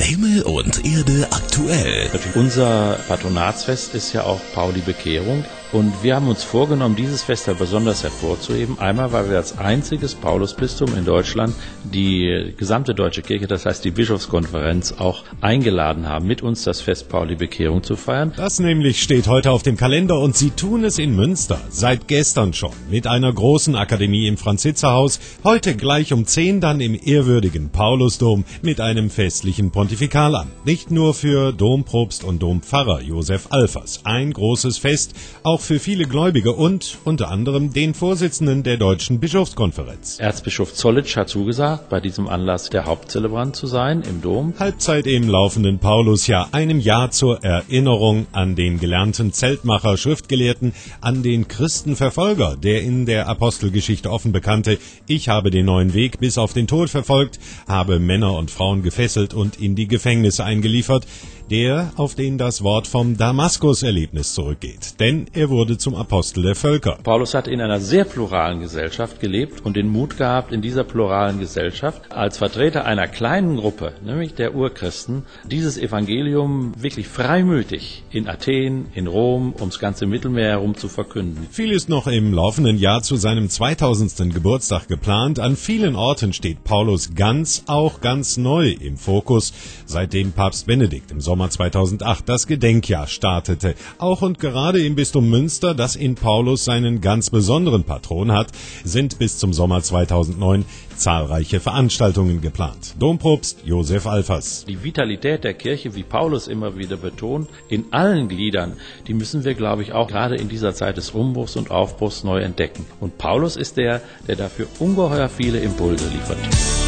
Himmel und Erde aktuell. Unser Patronatsfest ist ja auch Pauli Bekehrung. Und wir haben uns vorgenommen, dieses Fest besonders hervorzuheben. Einmal, weil wir als einziges Paulusbistum in Deutschland die gesamte deutsche Kirche, das heißt die Bischofskonferenz, auch eingeladen haben, mit uns das Fest Pauli Bekehrung zu feiern. Das nämlich steht heute auf dem Kalender und sie tun es in Münster. Seit gestern schon. Mit einer großen Akademie im Franz-Hitzer-Haus. Heute gleich um 10 dann im ehrwürdigen Paulusdom mit einem festlichen Pontifikalamt. Nicht nur für Dompropst und Dompfarrer Josef Alfers. Ein großes Fest, auch für viele Gläubige und unter anderem den Vorsitzenden der Deutschen Bischofskonferenz. Erzbischof Zollitsch hat zugesagt, bei diesem Anlass der Hauptzelebrant zu sein im Dom. Halbzeit im laufenden Paulusjahr, einem Jahr zur Erinnerung an den gelernten Zeltmacher, Schriftgelehrten, an den Christenverfolger, der in der Apostelgeschichte offen bekannte: Ich habe den neuen Weg bis auf den Tod verfolgt, habe Männer und Frauen gefesselt und in die Gefängnisse eingeliefert, der, auf den das Wort vom Damaskus-Erlebnis zurückgeht. Denn er wurde zum Apostel der Völker. Paulus hat in einer sehr pluralen Gesellschaft gelebt und den Mut gehabt, in dieser pluralen Gesellschaft als Vertreter einer kleinen Gruppe, nämlich der Urchristen, dieses Evangelium wirklich freimütig in Athen, in Rom, ums ganze Mittelmeer herum zu verkünden. Viel ist noch im laufenden Jahr zu seinem 2000. Geburtstag geplant. An vielen Orten steht Paulus ganz neu im Fokus, seitdem Papst Benedikt im Sommer 2008 das Gedenkjahr startete. Auch und gerade im Bistum Münster, das in Paulus seinen ganz besonderen Patron hat, sind bis zum Sommer 2009 zahlreiche Veranstaltungen geplant. Dompropst Josef Alfers. Die Vitalität der Kirche, wie Paulus immer wieder betont, in allen Gliedern, die müssen wir, glaube ich, auch gerade in dieser Zeit des Umbruchs und Aufbruchs neu entdecken. Und Paulus ist der dafür ungeheuer viele Impulse liefert.